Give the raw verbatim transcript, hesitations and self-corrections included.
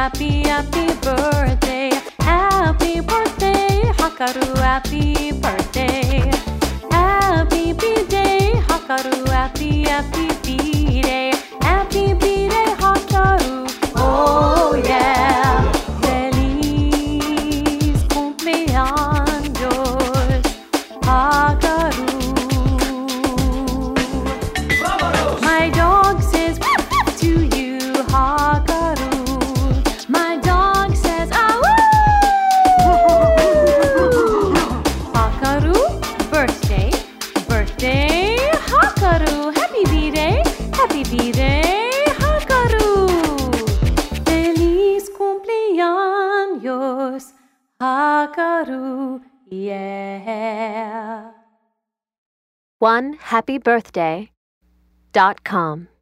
happy, happy birthday. Happy birthday, Hakaru, happy birthday. Happy B-Day, Hakaru, happy, happy B-Day. Happy B-Day, Hakaru, oh yeah. Feliz cumpleaños, Hakaru. My dog says to you, Hakaru. My dog says, ah Hakaru, birthday, birthday, Hakaru. Happy B-Day, happy B-Day, Hakaru. Feliz cumpleaños, Hakaru, yeah. one happy birthday dot com